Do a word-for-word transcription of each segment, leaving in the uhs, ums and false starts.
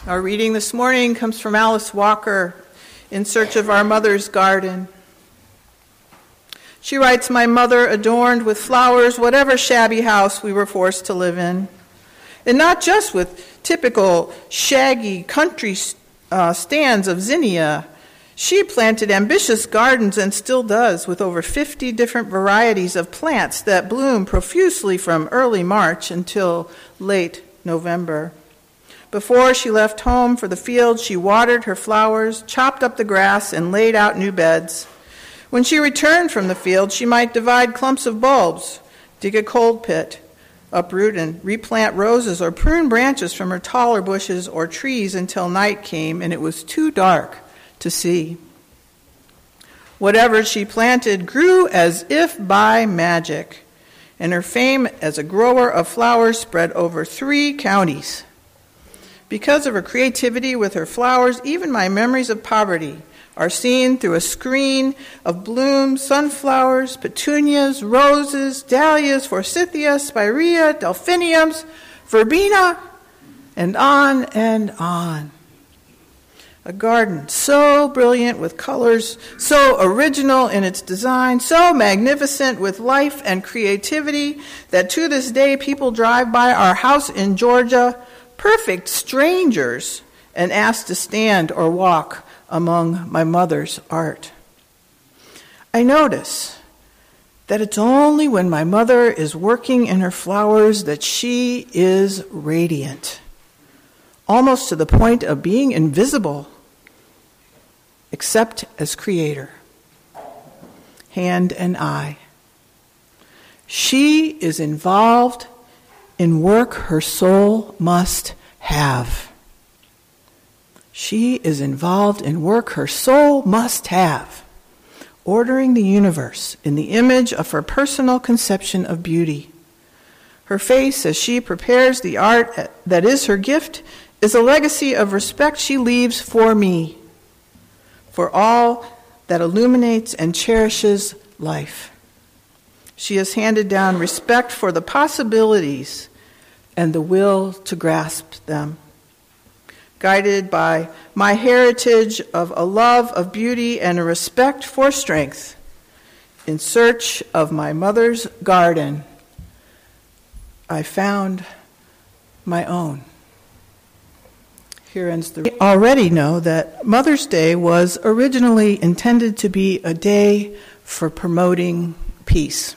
Our reading this morning comes from Alice Walker, In Search of Our Mother's Garden. She writes, "My mother adorned with flowers whatever shabby house we were forced to live in. And not just with typical shaggy country uh, stands of zinnia. She planted ambitious gardens and still does, with over fifty different varieties of plants that bloom profusely from early March until late November. Before she left home for the field, she watered her flowers, chopped up the grass, and laid out new beds. When she returned from the field, she might divide clumps of bulbs, dig a cold pit, uproot and replant roses, or prune branches from her taller bushes or trees until night came and it was too dark to see. Whatever she planted grew as if by magic, and her fame as a grower of flowers spread over three counties. Because of her creativity with her flowers, even my memories of poverty are seen through a screen of blooms, sunflowers, petunias, roses, dahlias, forsythia, spirea, delphiniums, verbena, and on and on. A garden so brilliant with colors, so original in its design, so magnificent with life and creativity that to this day people drive by our house in Georgia, perfect strangers, and ask to stand or walk among my mother's art. I notice that it's only when my mother is working in her flowers that she is radiant, almost to the point of being invisible, except as creator, hand and eye. She is involved in work her soul must have. She is involved in work her soul must have, ordering the universe in the image of her personal conception of beauty. Her face, as she prepares the art that is her gift, is a legacy of respect she leaves for me, for all that illuminates and cherishes life. She has handed down respect for the possibilities and the will to grasp them. Guided by my heritage of a love of beauty and a respect for strength, in search of my mother's garden, I found my own." Here ends the. We already know that Mother's Day was originally intended to be a day for promoting peace.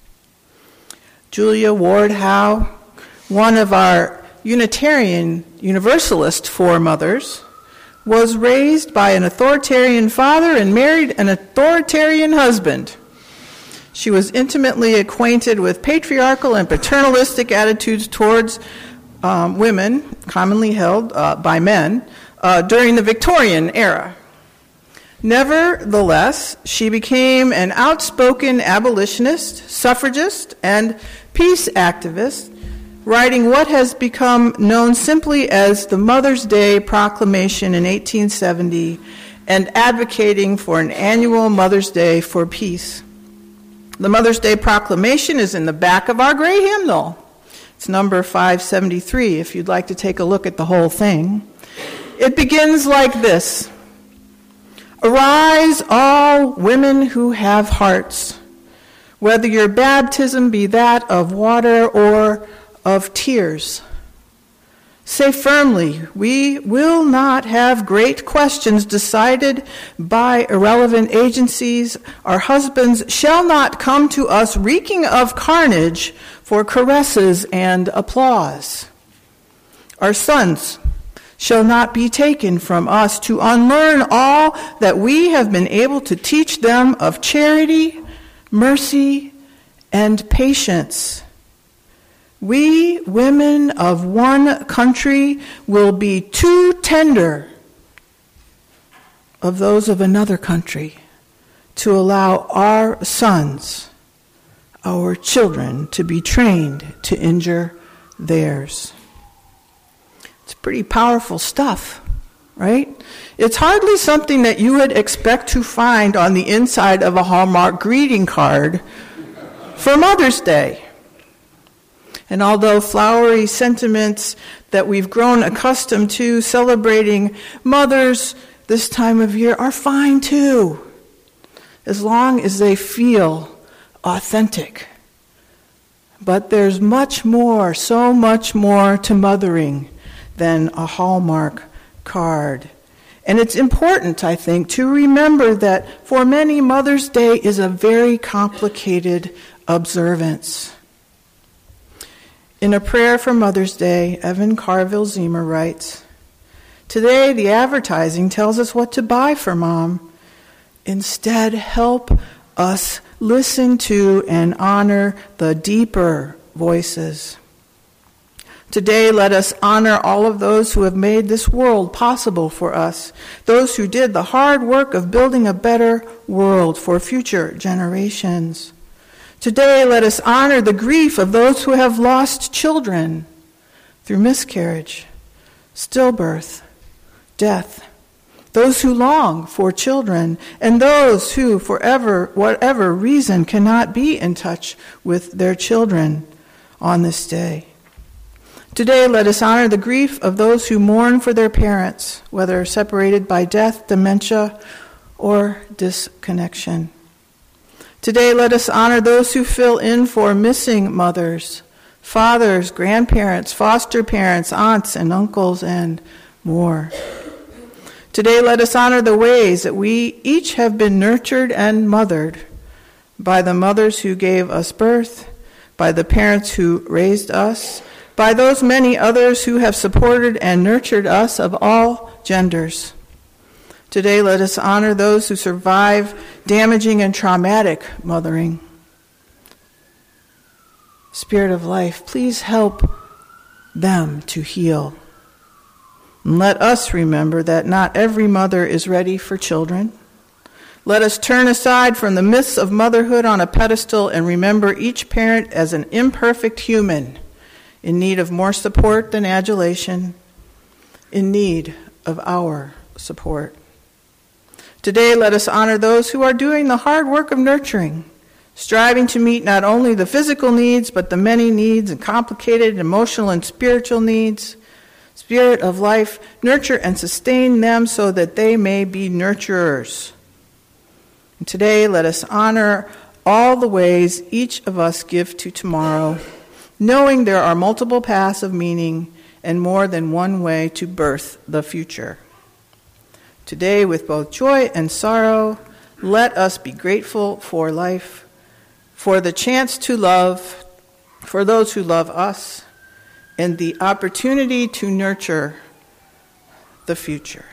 Julia Ward Howe, one of our Unitarian Universalist foremothers, was raised by an authoritarian father and married an authoritarian husband. She was intimately acquainted with patriarchal and paternalistic attitudes towards um, women, commonly held uh, by men, uh, during the Victorian era. Nevertheless, she became an outspoken abolitionist, suffragist, and peace activist, writing what has become known simply as the Mother's Day Proclamation in eighteen seventy and advocating for an annual Mother's Day for peace. The Mother's Day Proclamation is in the back of our gray hymnal. It's number five seventy-three if you'd like to take a look at the whole thing. It begins like this: "Arise, all women who have hearts, whether your baptism be that of water or of tears. Say firmly, we will not have great questions decided by irrelevant agencies. Our husbands shall not come to us reeking of carnage for caresses and applause. Our sons shall not be taken from us to unlearn all that we have been able to teach them of charity, mercy, and patience. We, women of one country, will be too tender of those of another country to allow our sons, our children, to be trained to injure theirs." It's pretty powerful stuff, right? It's hardly something that you would expect to find on the inside of a Hallmark greeting card for Mother's Day. And although flowery sentiments that we've grown accustomed to celebrating mothers this time of year are fine too, as long as they feel authentic. But there's much more, so much more to mothering than a Hallmark card. And it's important, I think, to remember that for many, Mother's Day is a very complicated observance. In a prayer for Mother's Day, Evan Carville Zemer writes, "Today, the advertising tells us what to buy for Mom. Instead, help us listen to and honor the deeper voices. Today, let us honor all of those who have made this world possible for us, those who did the hard work of building a better world for future generations. Today, let us honor the grief of those who have lost children through miscarriage, stillbirth, death, those who long for children, and those who, for ever, whatever reason, cannot be in touch with their children on this day. Today, let us honor the grief of those who mourn for their parents, whether separated by death, dementia, or disconnection. Today, let us honor those who fill in for missing mothers, fathers, grandparents, foster parents, aunts and uncles, and more. Today, let us honor the ways that we each have been nurtured and mothered by the mothers who gave us birth, by the parents who raised us, by those many others who have supported and nurtured us of all genders. Today, let us honor those who survive damaging and traumatic mothering. Spirit of life, please help them to heal. And let us remember that not every mother is ready for children. Let us turn aside from the myths of motherhood on a pedestal and remember each parent as an imperfect human in need of more support than adulation, in need of our support. Today, let us honor those who are doing the hard work of nurturing, striving to meet not only the physical needs, but the many needs and complicated emotional and spiritual needs. Spirit of life, nurture and sustain them so that they may be nurturers. And today, let us honor all the ways each of us give to tomorrow, knowing there are multiple paths of meaning and more than one way to birth the future. Today, with both joy and sorrow, let us be grateful for life, for the chance to love, for those who love us, and the opportunity to nurture the future.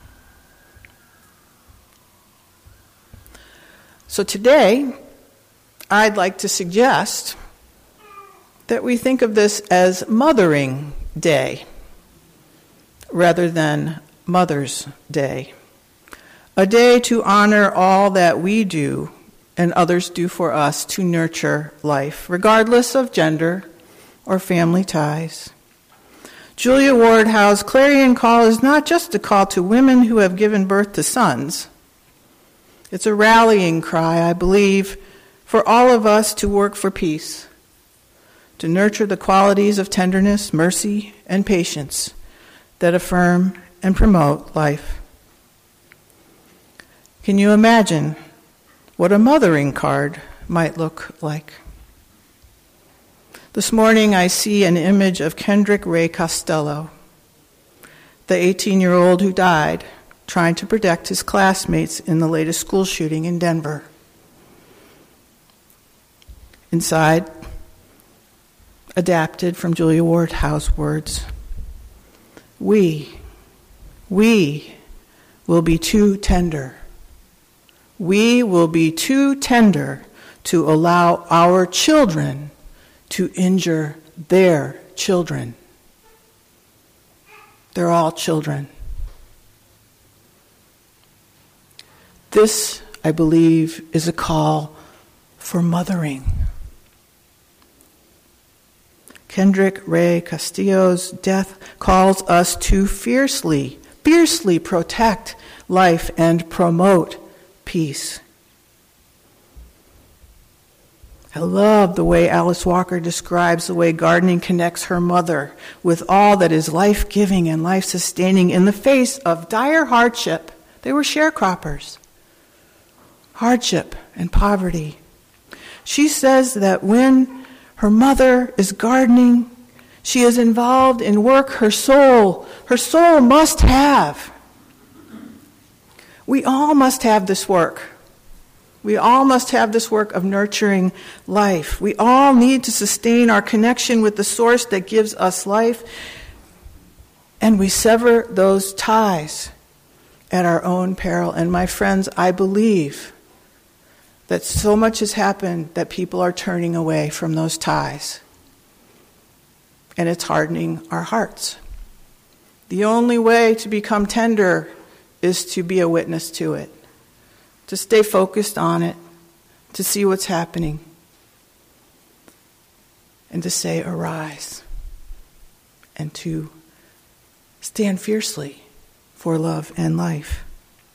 So today, I'd like to suggest that we think of this as Mothering Day rather than Mother's Day. A day to honor all that we do and others do for us to nurture life, regardless of gender or family ties. Julia Ward Howe's clarion call is not just a call to women who have given birth to sons. It's a rallying cry, I believe, for all of us to work for peace, to nurture the qualities of tenderness, mercy, and patience that affirm and promote life. Can you imagine what a mothering card might look like? This morning I see an image of Kendrick Ray Costello, the eighteen-year-old who died trying to protect his classmates in the latest school shooting in Denver. Inside, adapted from Julia Ward Howe's words, we, we will be too tender. We will be too tender to allow our children to injure their children. They're all children. This, I believe, is a call for mothering. Kendrick Ray Castillo's death calls us to fiercely, fiercely protect life and promote peace. I love the way Alice Walker describes the way gardening connects her mother with all that is life-giving and life-sustaining in the face of dire hardship. They were sharecroppers. Hardship and poverty. She says that when her mother is gardening, she is involved in work her soul, her soul must have. We all must have this work. We all must have this work of nurturing life. We all need to sustain our connection with the source that gives us life, and we sever those ties at our own peril. And my friends, I believe that so much has happened that people are turning away from those ties, and it's hardening our hearts. The only way to become tender is to be a witness to it, to stay focused on it, to see what's happening, and to say, arise, and to stand fiercely for love and life.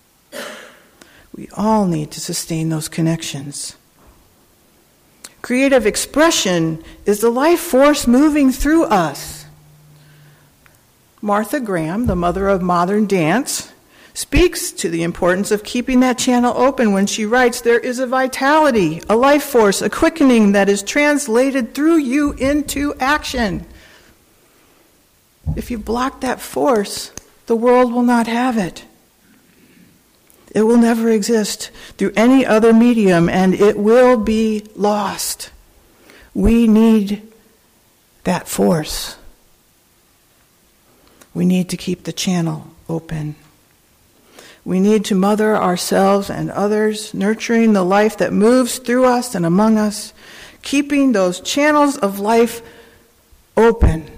We all need to sustain those connections. Creative expression is the life force moving through us. Martha Graham, the mother of modern dance, speaks to the importance of keeping that channel open when she writes, there is a vitality, a life force, a quickening that is translated through you into action. If you block that force, the world will not have it. It will never exist through any other medium, and it will be lost. We need that force. We need to keep the channel open. We need to mother ourselves and others, nurturing the life that moves through us and among us, keeping those channels of life open.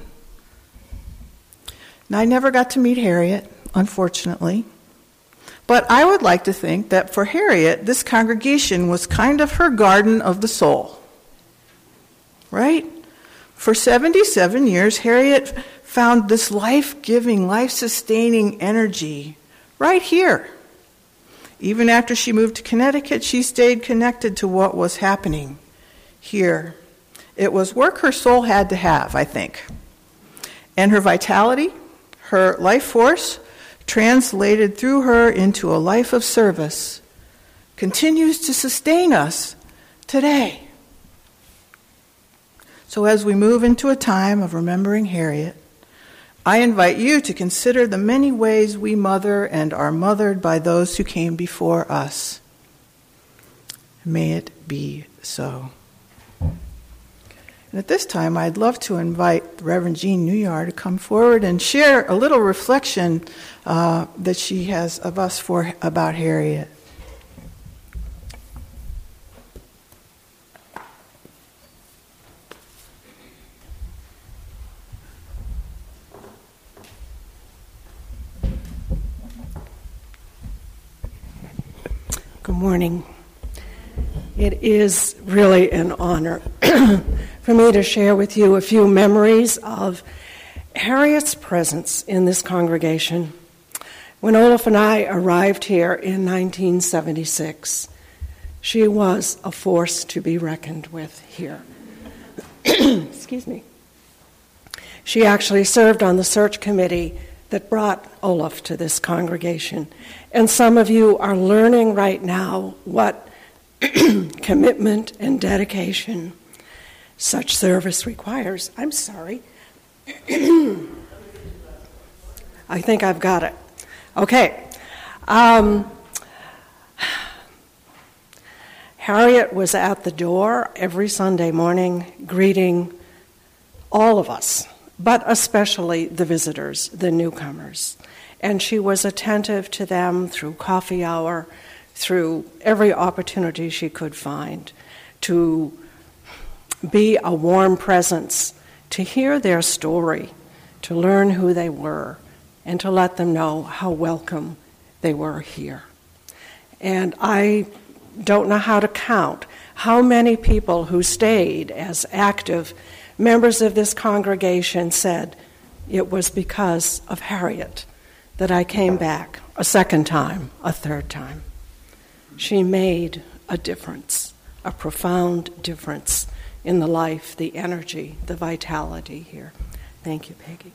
Now, I never got to meet Harriet, unfortunately, but I would like to think that for Harriet, this congregation was kind of her garden of the soul, right? For seventy-seven years, Harriet found this life-giving, life-sustaining energy right here. Even after she moved to Connecticut, she stayed connected to what was happening here. It was work her soul had to have, I think. And her vitality, her life force, translated through her into a life of service, continues to sustain us today. So as we move into a time of remembering Harriet, I invite you to consider the many ways we mother and are mothered by those who came before us. May it be so. And at this time, I'd love to invite the Reverend Jean Newyar to come forward and share a little reflection uh, that she has of us for about Harriet. Good morning. It is really an honor for me to share with you a few memories of Harriet's presence in this congregation. When Olaf and I arrived here in nineteen seventy-six, she was a force to be reckoned with here. Excuse me. She actually served on the search committee that brought Olaf to this congregation. And some of you are learning right now what commitment and dedication such service requires. I'm sorry. I think I've got it. Okay. Um, Harriet was at the door every Sunday morning greeting all of us, but especially the visitors, the newcomers. And she was attentive to them through coffee hour, through every opportunity she could find, to be a warm presence, to hear their story, to learn who they were, and to let them know how welcome they were here. And I don't know how to count how many people who stayed as active members of this congregation said it was because of Harriet that I came back a second time, a third time. She made a difference, a profound difference in the life, the energy, the vitality here. Thank you, Peggy.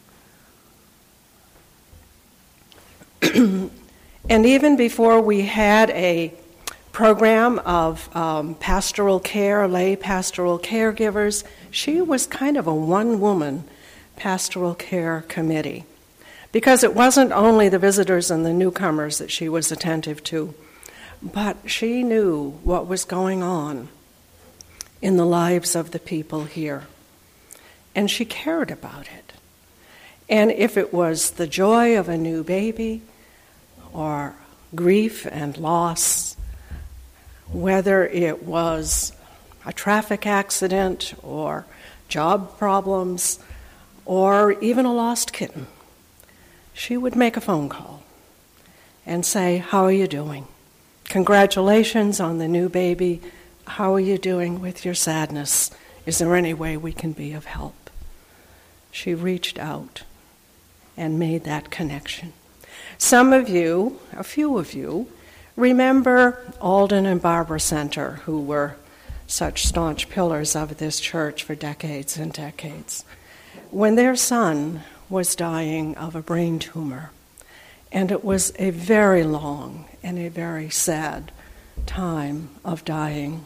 And even before we had a program of um, pastoral care, lay pastoral caregivers, she was kind of a one-woman pastoral care committee, because it wasn't only the visitors and the newcomers that she was attentive to, but she knew what was going on in the lives of the people here, and she cared about it. And if it was the joy of a new baby, or grief and loss, whether it was a traffic accident or job problems or even a lost kitten, she would make a phone call and say, "How are you doing? Congratulations on the new baby. How are you doing with your sadness? Is there any way we can be of help?" She reached out and made that connection. Some of you, a few of you, remember Alden and Barbara Center, who were such staunch pillars of this church for decades and decades. When their son was dying of a brain tumor, and it was a very long and a very sad time of dying,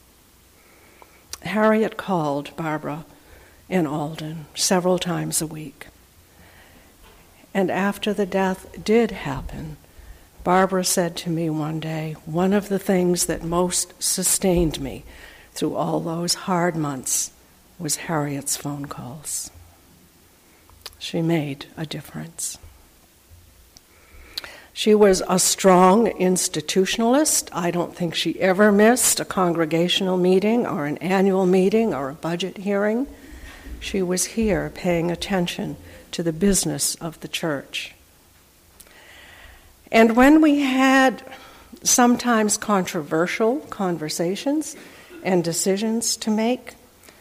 Harriet called Barbara and Alden several times a week. And after the death did happen, Barbara said to me one day, one of the things that most sustained me through all those hard months was Harriet's phone calls. She made a difference. She was a strong institutionalist. I don't think she ever missed a congregational meeting or an annual meeting or a budget hearing. She was here paying attention to the business of the church. And when we had sometimes controversial conversations and decisions to make,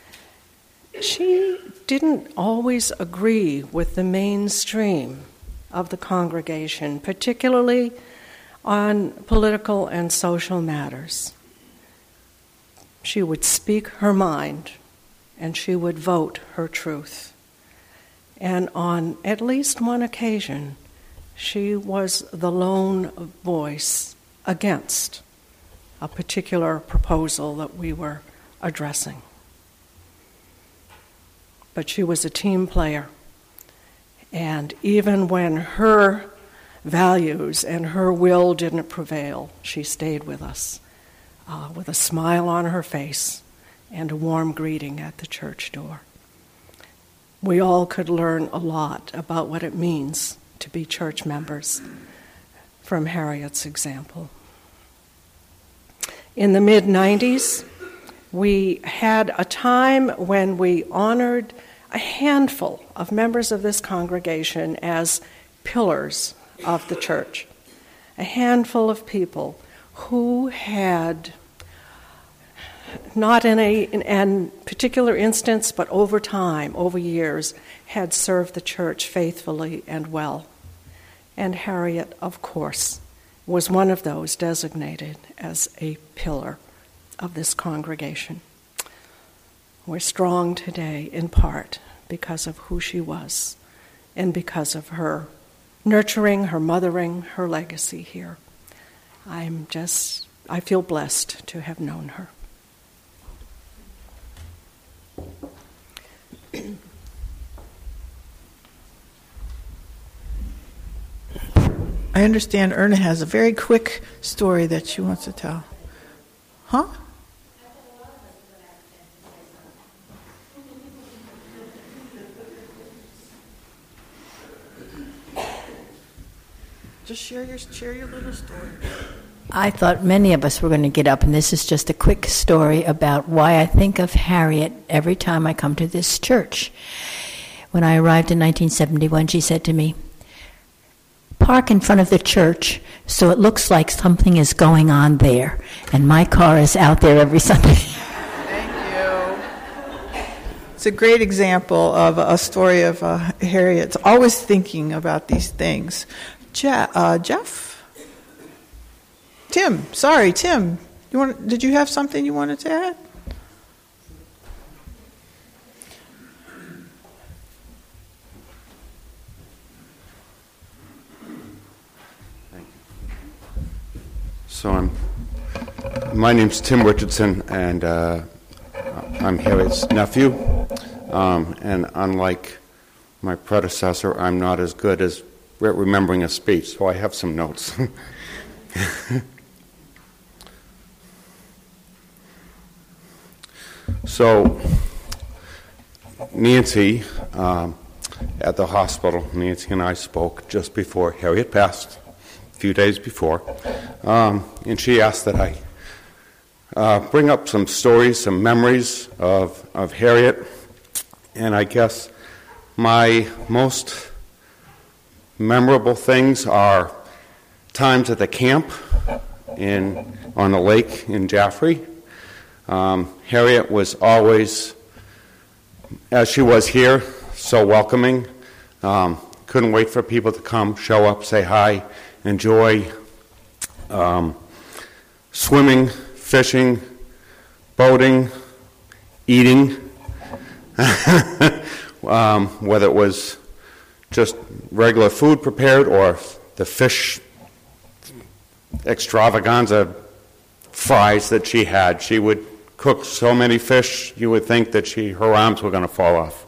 she didn't always agree with the mainstream of the congregation, particularly on political and social matters. She would speak her mind, and she would vote her truth. And on at least one occasion, she was the lone voice against a particular proposal that we were addressing. But she was a team player. And even when her values and her will didn't prevail, she stayed with us uh, with a smile on her face and a warm greeting at the church door. We all could learn a lot about what it means to be church members from Harriet's example. In the mid nineties, we had a time when we honored a handful of members of this congregation as pillars of the church. A handful of people who had, not in a in a particular instance, but over time, over years, had served the church faithfully and well. And Harriet, of course, was one of those designated as a pillar of this congregation. We're strong today in part because of who she was and because of her nurturing, her mothering, her legacy here. I'm just, I feel blessed to have known her. I understand Erna has a very quick story that she wants to tell. Huh? Just share your share your little story. I thought many of us were going to get up, and this is just a quick story about why I think of Harriet every time I come to this church. When I arrived in nineteen seventy-one, she said to me, "Park in front of the church so it looks like something is going on there." And my car is out there every Sunday. Thank you. It's a great example of a story of uh, Harriet's always thinking about these things. Je- uh, Jeff? Tim, sorry, Tim. You want? Did you have something you wanted to add? So I'm, my name's Tim Richardson, and uh, I'm Harriet's nephew. Um, and unlike my predecessor, I'm not as good as re- remembering a speech, so I have some notes. So Nancy, um, at the hospital, Nancy and I spoke just before Harriet passed. Few days before, um, and she asked that I uh, bring up some stories, some memories of, of Harriet, and I guess my most memorable things are times at the camp in on the lake in Jaffrey. Um, Harriet was always, as she was here, so welcoming. Um, couldn't wait for people to come, show up, say hi. Enjoy um, swimming, fishing, boating, eating, um, whether it was just regular food prepared or the fish extravaganza fries that she had. She would cook so many fish, you would think that she her arms were going to fall off.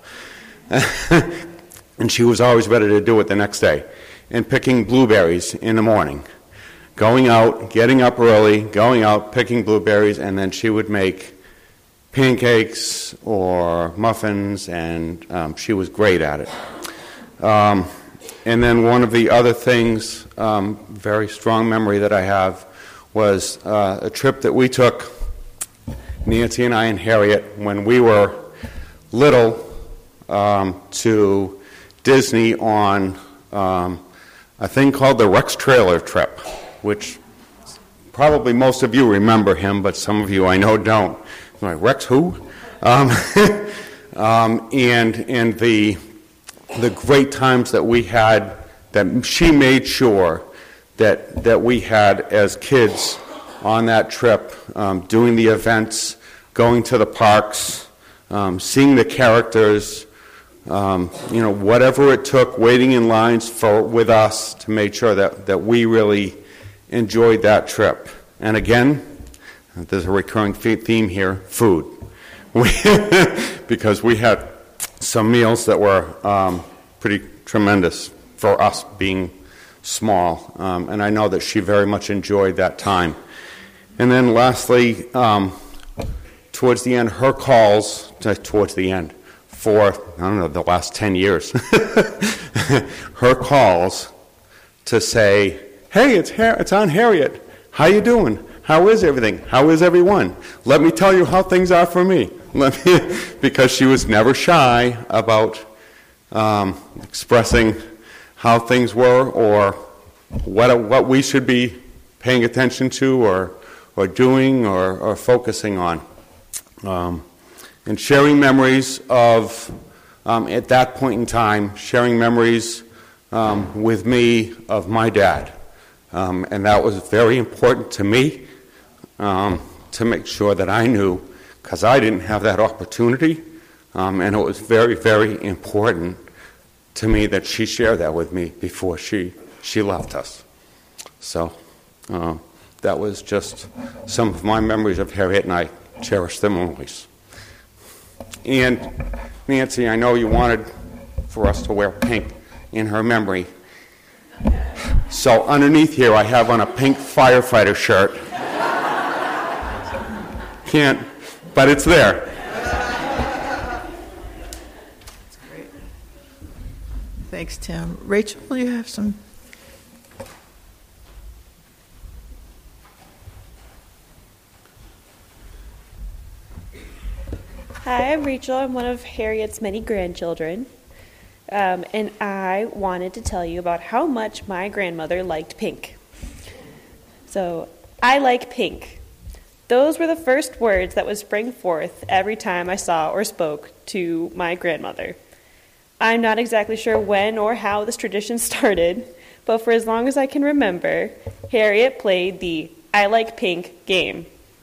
And she was always ready to do it the next day. And picking blueberries in the morning. Going out, getting up early, going out, picking blueberries, and then she would make pancakes or muffins, and um, she was great at it. Um, and then one of the other things, um, very strong memory that I have, was uh, a trip that we took, Nancy and I and Harriet, when we were little, um, to Disney on um, a thing called the Rex Trailer Trip, which probably most of you remember him, but some of you I know don't. I'm like, Rex who? Um, um, and and the the great times that we had, that she made sure that that we had as kids on that trip, um, doing the events, going to the parks, um, seeing the characters. Um, you know, whatever it took, waiting in lines for with us to make sure that, that we really enjoyed that trip. And again, there's a recurring theme here, food. We, because we had some meals that were um, pretty tremendous for us being small. Um, and I know that she very much enjoyed that time. And then lastly, um, towards the end, her calls, towards the end, for, I don't know, the last ten years, her calls to say, hey, it's Har- it's on Harriet. How you doing? How is everything? How is everyone? Let me tell you how things are for me. Let me, because she was never shy about um, expressing how things were or what what we should be paying attention to or or doing or, or focusing on. Um, And sharing memories of, um, at that point in time, sharing memories um, with me of my dad. Um, and that was very important to me, um, to make sure that I knew, because I didn't have that opportunity. Um, and it was very, very important to me that she shared that with me before she, she left us. So uh, that was just some of my memories of Harriet, and I cherish them always. And Nancy, I know you wanted for us to wear pink in her memory. So underneath here I have on a pink firefighter shirt. Can't, but it's there. That's great. Thanks, Tim. Rachel, will you have some? Hi, I'm Rachel. I'm one of Harriet's many grandchildren. Um, and I wanted to tell you about how much my grandmother liked pink. So, I like pink. Those were the first words that would spring forth every time I saw or spoke to my grandmother. I'm not exactly sure when or how this tradition started, but for as long as I can remember, Harriet played the I like pink game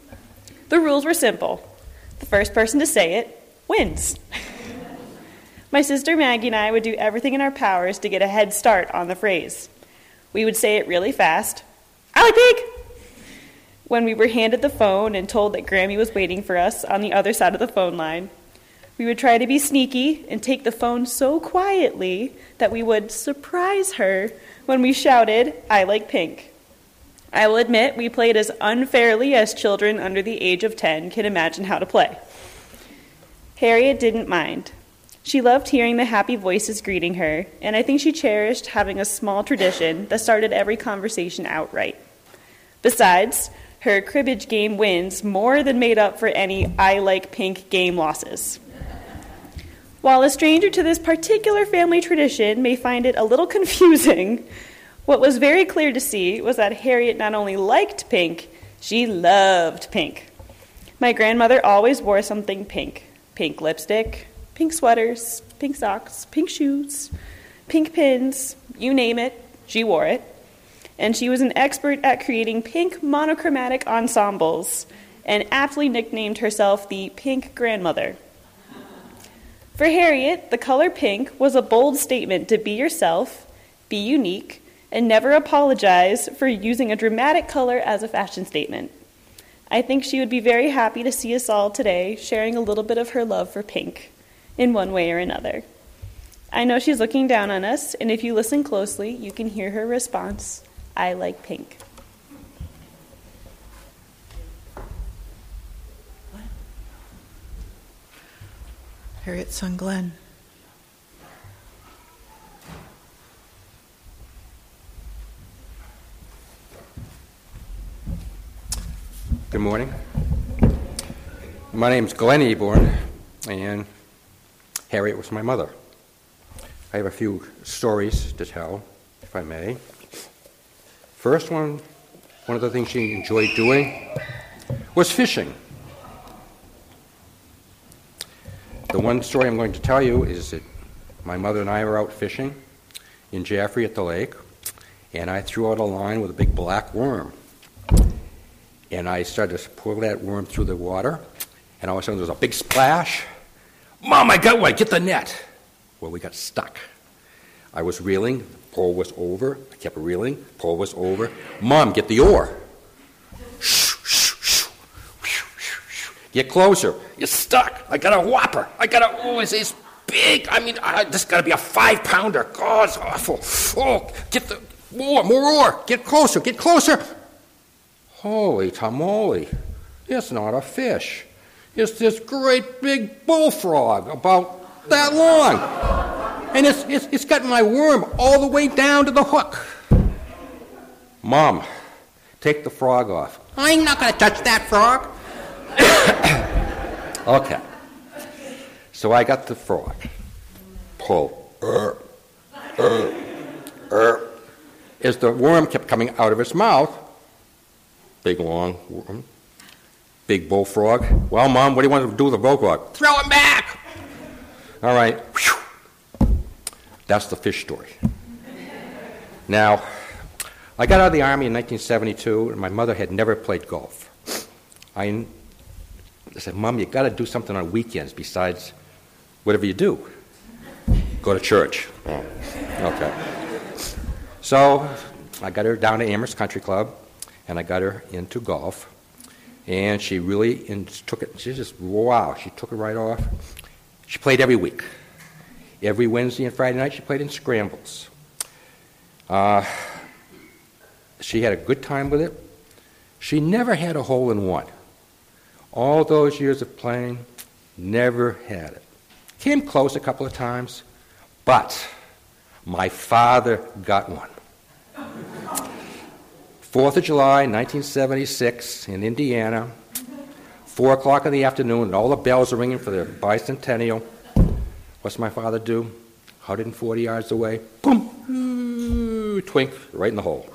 The rules were simple. The first person to say it wins. My sister Maggie and I would do everything in our powers to get a head start on the phrase. We would say it really fast. I like pink! When we were handed the phone and told that Grammy was waiting for us on the other side of the phone line, we would try to be sneaky and take the phone so quietly that we would surprise her when we shouted, I like pink. I will admit we played as unfairly as children under the age of ten can imagine how to play. Harriet didn't mind. She loved hearing the happy voices greeting her, and I think she cherished having a small tradition that started every conversation outright. Besides, her cribbage game wins more than made up for any I like pink game losses. While a stranger to this particular family tradition may find it a little confusing, what was very clear to see was that Harriet not only liked pink, she loved pink. My grandmother always wore something pink. Pink lipstick, pink sweaters, pink socks, pink shoes, pink pins, you name it, she wore it. And she was an expert at creating pink monochromatic ensembles and aptly nicknamed herself the Pink Grandmother. For Harriet, the color pink was a bold statement to be yourself, be unique, and never apologize for using a dramatic color as a fashion statement. I think she would be very happy to see us all today sharing a little bit of her love for pink, in one way or another. I know she's looking down on us, and if you listen closely, you can hear her response, I like pink. Harriet's son Glenn. Good morning. My name's Glenn Eborn, and Harriet was my mother. I have a few stories to tell, if I may. First one, one of the things she enjoyed doing was fishing. The one story I'm going to tell you is that my mother and I were out fishing in Jaffrey at the lake, and I threw out a line with a big black worm. And I started to pull that worm through the water, and all of a sudden there was a big splash. Mom, I got one, get the net. Well, we got stuck. I was reeling, pole was over, I kept reeling, pole was over. Mom, get the oar. Get closer. You're stuck. I got a whopper. I got a, oh, it's, it's big. I mean, I, this got to be a five-pounder. God, it's awful. Oh, get the, more, more oar. Get closer, get closer. Holy tamale, it's not a fish. It's this great big bullfrog about that long. And it's, it's, it's got my worm all the way down to the hook. Mom, take the frog off. I'm not going to touch that frog. Okay. So I got the frog. Pull. Er, er, er. As the worm kept coming out of its mouth, big long worm, big bullfrog. Well, Mom, what do you want to do with the bullfrog? Throw him back! All right. That's the fish story. Now, I got out of the Army in nineteen seventy-two, and my mother had never played golf. I, I said, Mom, you got to do something on weekends besides whatever you do. Go to church. Oh, okay. So I got her down to Amherst Country Club, and I got her into golf, and she really in, took it. She just, wow, she took it right off. She played every week. Every Wednesday and Friday night, she played in scrambles. Uh, she had a good time with it. She never had a hole in one. All those years of playing, never had it. Came close a couple of times, but my father got one. Fourth of July, nineteen seventy-six, in Indiana, four o'clock in the afternoon, and all the bells are ringing for the bicentennial. What's my father do? one hundred forty yards away, boom, twink, right in the hole.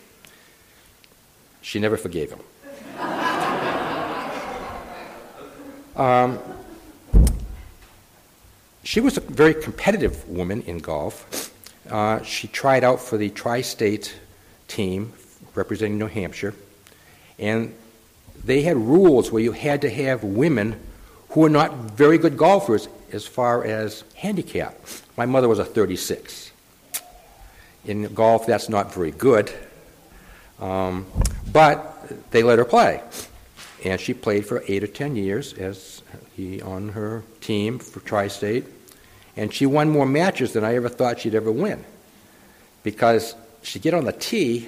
She never forgave him. um, she was a very competitive woman in golf. Uh, she tried out for the tri-state team representing New Hampshire, and they had rules where you had to have women who were not very good golfers as far as handicap. My mother was a thirty-six. In golf, that's not very good. Um, but they let her play. And she played for eight or ten years as he on her team for Tri-State. And she won more matches than I ever thought she'd ever win. Because she'd get on the tee,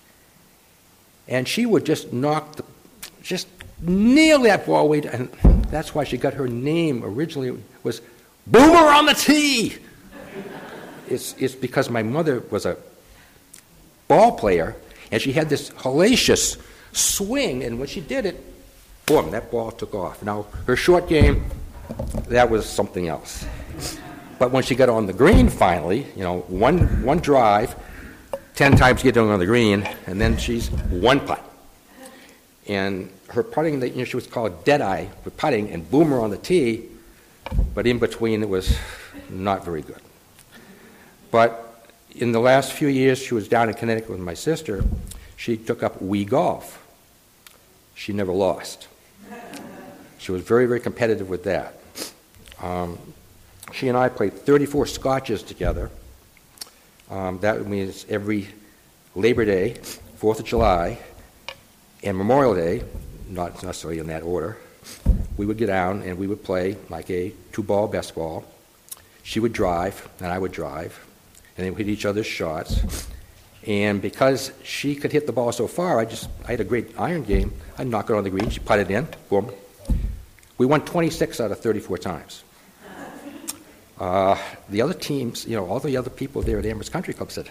and she would just knock the, just nail that ball away. And that's why she got her name originally was Boomer on the Tee. It's, it's because my mother was a ball player, and she had this hellacious swing, and when she did it, boom, that ball took off. Now, her short game, that was something else. But when she got on the green finally, you know, one one drive, ten times getting on the green, and then she's one putt. And her putting, you know, she was called Deadeye for putting, and Boomer on the tee, but in between it was not very good. But in the last few years, she was down in Connecticut with my sister. She took up Wii golf. She never lost. She was very, very competitive with that. Um, she and I played thirty-four scotches together. Um, that means every Labor Day, Fourth of July, and Memorial Day, not necessarily in that order, we would get down and we would play like a two-ball best ball. She would drive, and I would drive, and then we'd hit each other's shots. And because she could hit the ball so far, I just I had a great iron game. I'd knock it on the green, she'd putt it in, boom. We won twenty-six out of thirty-four times. Uh, the other teams, you know, all the other people there at Amherst Country Club said,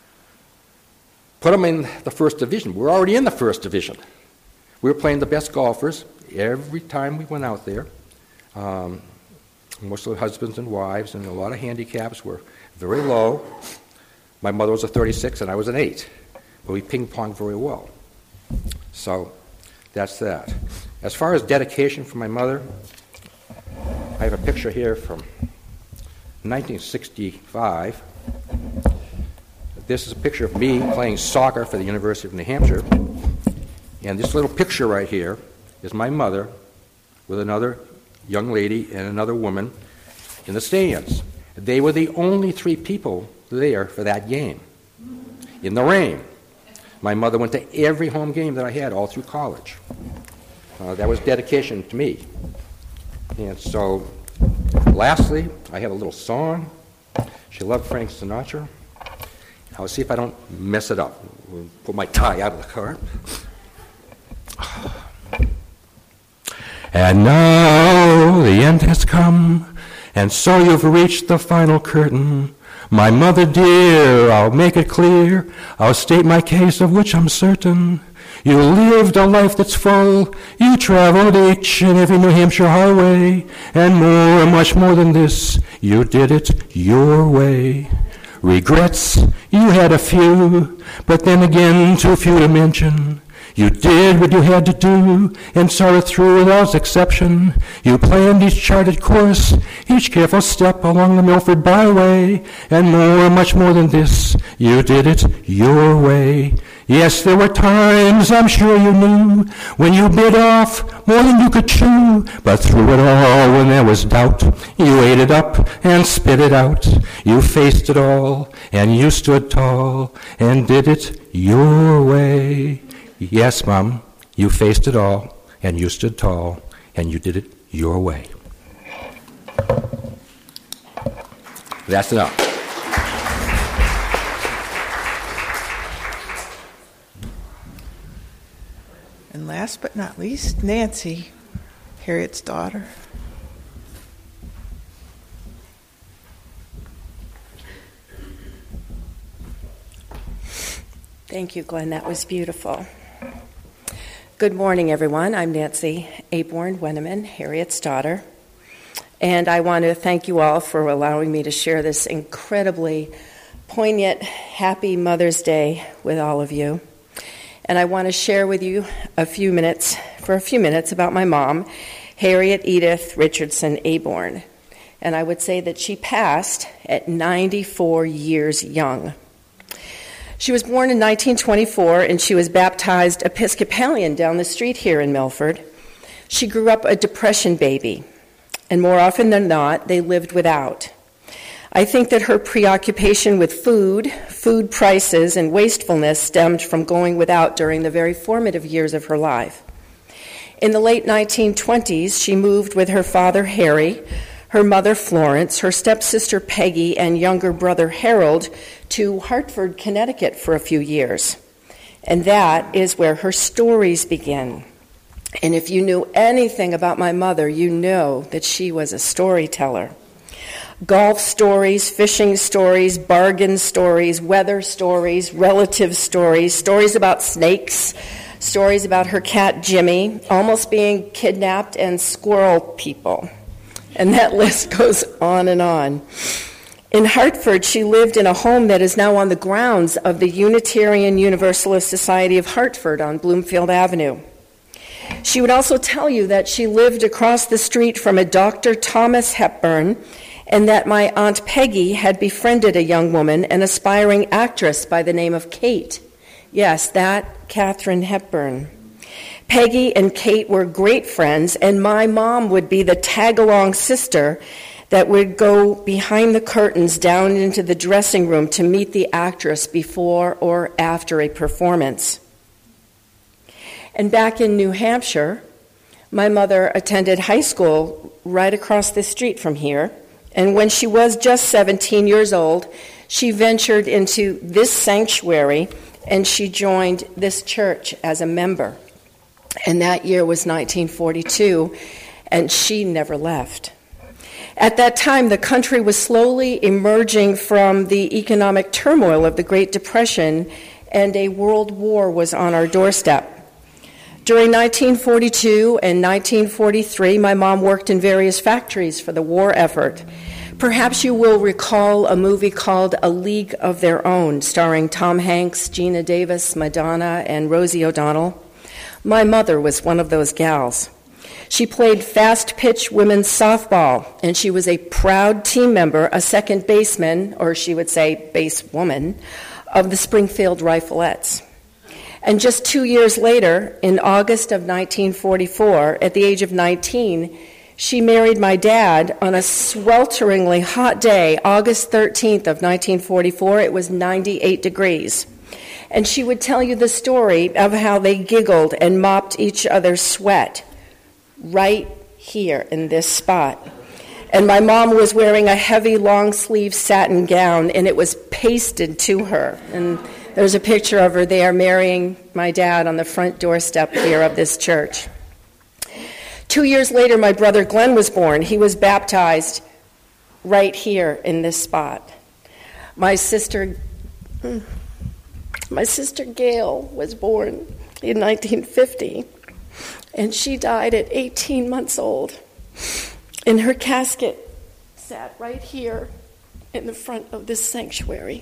put them in the first division. We're already in the first division. We were playing the best golfers every time we went out there. Um, most of the husbands and wives, and a lot of handicaps were very low. My mother was a thirty-six and I was an eight. But we ping-ponged very well. So that's that. As far as dedication for my mother, I have a picture here from nineteen sixty-five. This is a picture of me playing soccer for the University of New Hampshire. And this little picture right here is my mother with another young lady and another woman in the stands. They were the only three people there for that game. In the rain. My mother went to every home game that I had all through college. Uh, that was dedication to me. And so, lastly, I have a little song. She loved Frank Sinatra. I'll see if I don't mess it up. We'll put my tie out of the car. And now the end has come, and so you've reached the final curtain. My mother dear, I'll make it clear, I'll state my case of which I'm certain. You lived a life that's full, you traveled each and every New Hampshire highway, and more, much more than this, you did it your way. Regrets, you had a few, but then again too few to mention. You did what you had to do, and saw it through without exception. You planned each charted course, each careful step along the Milford byway, and more, much more than this, you did it your way. Yes, there were times, I'm sure you knew, when you bit off more than you could chew, but through it all, when there was doubt, you ate it up and spit it out. You faced it all, and you stood tall, and did it your way. Yes, Mom, you faced it all, and you stood tall, and you did it your way. That's enough. And last but not least, Nancy, Harriet's daughter. Thank you, Glenn. That was beautiful. Good morning, everyone. I'm Nancy Aborn Wenneman, Harriet's daughter. And I want to thank you all for allowing me to share this incredibly poignant, happy Mother's Day with all of you. And I want to share with you a few minutes, for a few minutes, about my mom, Harriet Edith Richardson Aborn. And I would say that she passed at ninety-four years young. She was born in nineteen twenty-four, and she was baptized Episcopalian down the street here in Milford. She grew up a Depression baby, and more often than not, they lived without. I think that her preoccupation with food, food prices, and wastefulness stemmed from going without during the very formative years of her life. In the late nineteen twenties, she moved with her father, Harry, her mother, Florence, her stepsister, Peggy, and younger brother, Harold, to Hartford, Connecticut for a few years. And that is where her stories begin. And if you knew anything about my mother, you know that she was a storyteller. Golf stories, fishing stories, bargain stories, weather stories, relative stories, stories about snakes, stories about her cat Jimmy, almost being kidnapped, and squirrel people. And that list goes on and on. In Hartford, she lived in a home that is now on the grounds of the Unitarian Universalist Society of Hartford on Bloomfield Avenue. She would also tell you that she lived across the street from a Doctor Thomas Hepburn, and that my Aunt Peggy had befriended a young woman, an aspiring actress by the name of Kate. Yes, that Katharine Hepburn. Peggy and Kate were great friends, and my mom would be the tag-along sister that would go behind the curtains down into the dressing room to meet the actress before or after a performance. And back in New Hampshire, my mother attended high school right across the street from here. And when she was just seventeen years old, she ventured into this sanctuary and she joined this church as a member. And that year was nineteen forty-two, and she never left. At that time, the country was slowly emerging from the economic turmoil of the Great Depression, and a world war was on our doorstep. During nineteen forty-two and nineteen forty-three, my mom worked in various factories for the war effort. Perhaps you will recall a movie called A League of Their Own, starring Tom Hanks, Gina Davis, Madonna, and Rosie O'Donnell. My mother was one of those gals. She played fast-pitch women's softball, and she was a proud team member, a second baseman, or she would say basewoman, of the Springfield Riflettes. And just two years later, in August of nineteen forty-four, at the age of nineteen, she married my dad on a swelteringly hot day, August thirteenth of nineteen forty-four. It was ninety-eight degrees. And she would tell you the story of how they giggled and mopped each other's sweat right here in this spot. And my mom was wearing a heavy long-sleeve satin gown, and it was pasted to her. And there's a picture of her there marrying my dad on the front doorstep here of this church. Two years later, my brother Glenn was born. He was baptized right here in this spot. My sister, my sister Gail was born in nineteen fifty, and she died at eighteen months old. And her casket sat right here in the front of this sanctuary.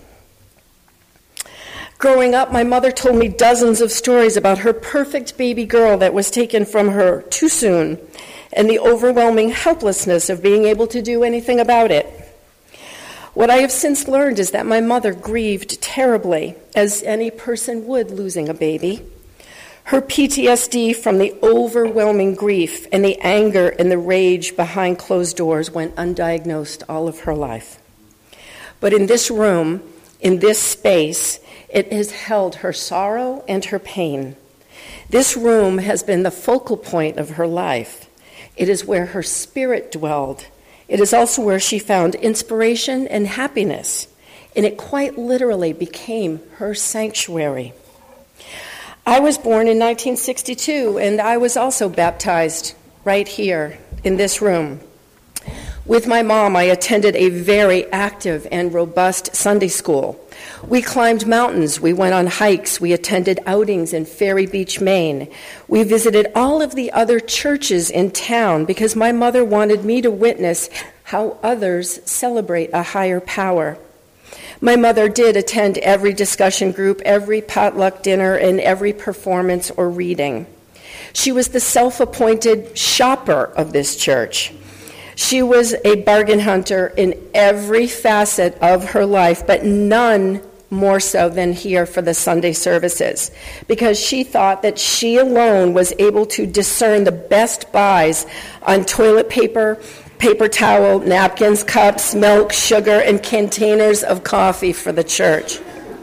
Growing up, my mother told me dozens of stories about her perfect baby girl that was taken from her too soon, and the overwhelming helplessness of being able to do anything about it. What I have since learned is that my mother grieved terribly, as any person would losing a baby. Her P T S D from the overwhelming grief and the anger and the rage behind closed doors went undiagnosed all of her life. But in this room, in this space, it has held her sorrow and her pain. This room has been the focal point of her life. It is where her spirit dwelled. It is also where she found inspiration and happiness, and it quite literally became her sanctuary. I was born in nineteen sixty-two, and I was also baptized right here in this room. With my mom, I attended a very active and robust Sunday school. We climbed mountains, we went on hikes, we attended outings in Ferry Beach, Maine. We visited all of the other churches in town because my mother wanted me to witness how others celebrate a higher power. My mother did attend every discussion group, every potluck dinner, and every performance or reading. She was the self-appointed shopper of this church. She was a bargain hunter in every facet of her life, but none more so than here for the Sunday services, because she thought that she alone was able to discern the best buys on toilet paper, paper towel, napkins, cups, milk, sugar, and containers of coffee for the church.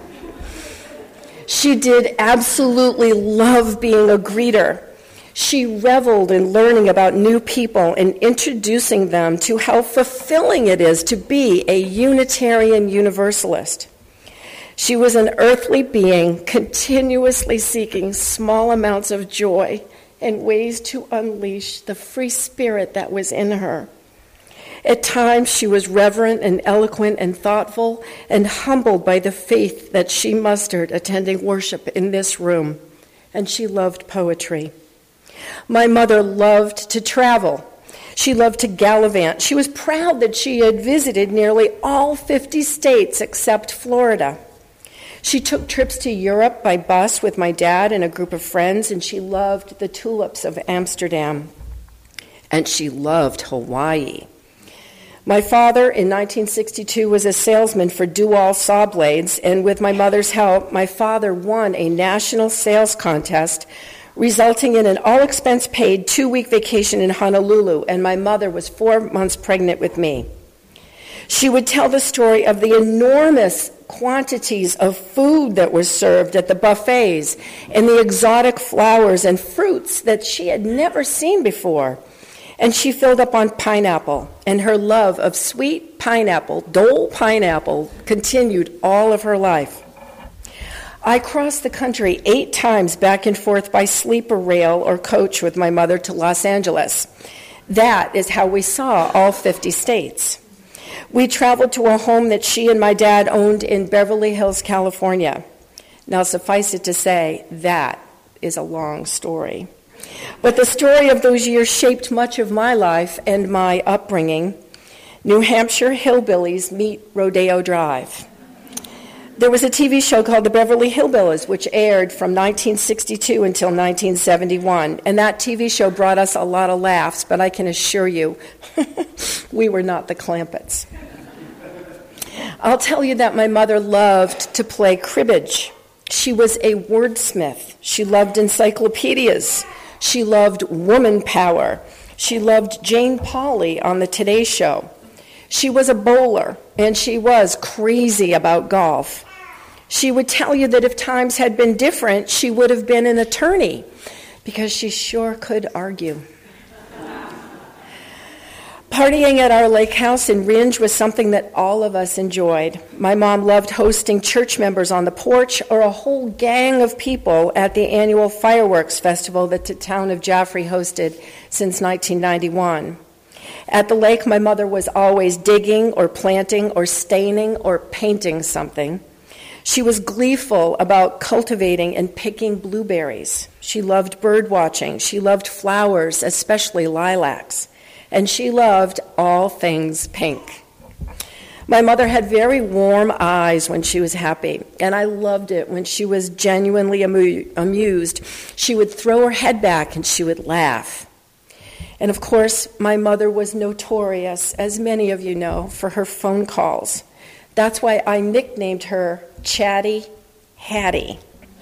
She did absolutely love being a greeter. She reveled in learning about new people and introducing them to how fulfilling it is to be a Unitarian Universalist. She was an earthly being continuously seeking small amounts of joy and ways to unleash the free spirit that was in her. At times, she was reverent and eloquent and thoughtful and humbled by the faith that she mustered attending worship in this room, and she loved poetry. My mother loved to travel. She loved to gallivant. She was proud that she had visited nearly all fifty states except Florida. She took trips to Europe by bus with my dad and a group of friends, and she loved the tulips of Amsterdam. And she loved Hawaii. My father, in nineteen sixty-two, was a salesman for Dual saw blades, and with my mother's help, my father won a national sales contest, resulting in an all-expense-paid two-week vacation in Honolulu, and my mother was four months pregnant with me. She would tell the story of the enormous quantities of food that was served at the buffets and the exotic flowers and fruits that she had never seen before. And she filled up on pineapple, and her love of sweet pineapple, Dole pineapple, continued all of her life. I crossed the country eight times back and forth by sleeper rail or coach with my mother to Los Angeles. That is how we saw all fifty states. We traveled to a home that she and my dad owned in Beverly Hills, California. Now, suffice it to say, that is a long story. But the story of those years shaped much of my life and my upbringing. New Hampshire hillbillies meet Rodeo Drive. There was a T V show called The Beverly Hillbillies, which aired from nineteen sixty-two until nineteen seventy-one. And that T V show brought us a lot of laughs, but I can assure you, we were not the Clampetts. I'll tell you that my mother loved to play cribbage. She was a wordsmith. She loved encyclopedias. She loved woman power. She loved Jane Pauley on the Today Show. She was a bowler, and she was crazy about golf. She would tell you that if times had been different, she would have been an attorney, because she sure could argue. Partying at our lake house in Ringe was something that all of us enjoyed. My mom loved hosting church members on the porch or a whole gang of people at the annual fireworks festival that the town of Jaffrey hosted since nineteen ninety-one. At the lake, my mother was always digging or planting or staining or painting something. She was gleeful about cultivating and picking blueberries. She loved bird watching. She loved flowers, especially lilacs. And she loved all things pink. My mother had very warm eyes when she was happy, and I loved it when she was genuinely amu- amused. She would throw her head back and she would laugh. And of course, my mother was notorious, as many of you know, for her phone calls. That's why I nicknamed her Chatty Hattie.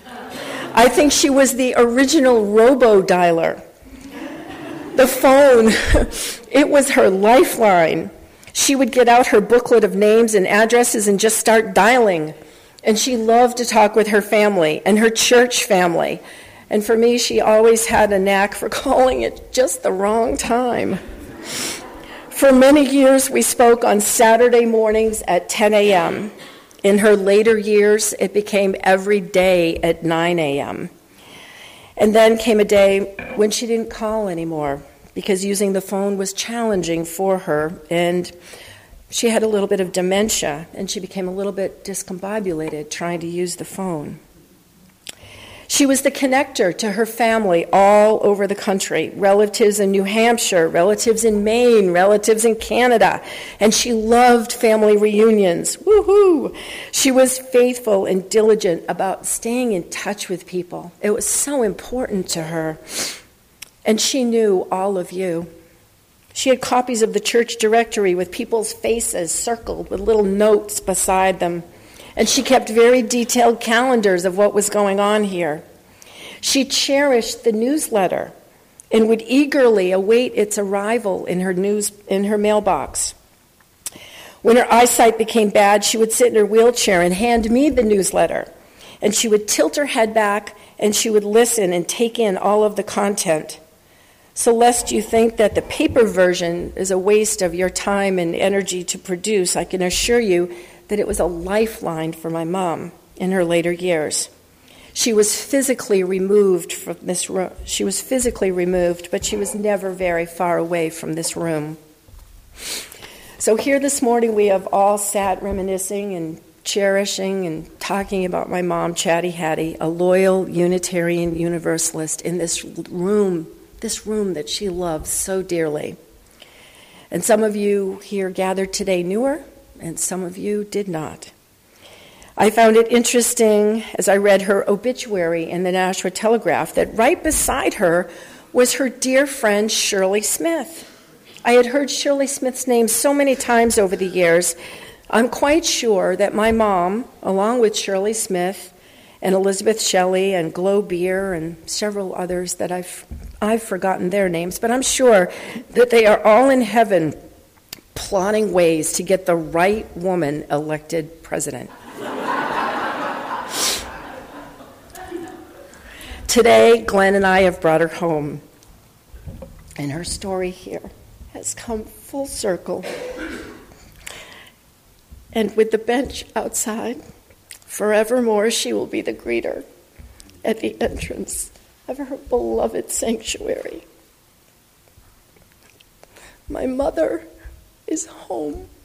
I think she was the original robo-dialer. The phone, it was her lifeline. She would get out her booklet of names and addresses and just start dialing. And she loved to talk with her family and her church family. And for me, she always had a knack for calling at just the wrong time. For many years, we spoke on Saturday mornings at ten a.m. In her later years, it became every day at nine a.m. And then came a day when she didn't call anymore because using the phone was challenging for her, and she had a little bit of dementia, and she became a little bit discombobulated trying to use the phone. She was the connector to her family all over the country, relatives in New Hampshire, relatives in Maine, relatives in Canada, and she loved family reunions. Woohoo! She was faithful and diligent about staying in touch with people. It was so important to her. And she knew all of you. She had copies of the church directory with people's faces circled with little notes beside them. and she kept very detailed calendars of what was going on here. She cherished the newsletter and would eagerly await its arrival in her news in her mailbox. When her eyesight became bad, she would sit in her wheelchair and hand me the newsletter, and she would tilt her head back and she would listen and take in all of the content. So lest you think that the paper version is a waste of your time and energy to produce, I can assure you that it was a lifeline for my mom in her later years. She was physically removed from this room. She was physically removed, but she was never very far away from this room. So here this morning we have all sat reminiscing and cherishing and talking about my mom, Chatty Hattie, a loyal Unitarian Universalist in this room, this room that she loves so dearly. And some of you here gathered today knew her, and some of you did not. I found it interesting as I read her obituary in the Nashua Telegraph that right beside her was her dear friend Shirley Smith. I had heard Shirley Smith's name so many times over the years. I'm quite sure that my mom, along with Shirley Smith and Elizabeth Shelley and Glo Beer and several others that I've I've forgotten their names, but I'm sure that they are all in heaven plotting ways to get the right woman elected president. Today, Glenn and I have brought her home, and her story here has come full circle. And with the bench outside, forevermore she will be the greeter at the entrance of her beloved sanctuary. My mother is home.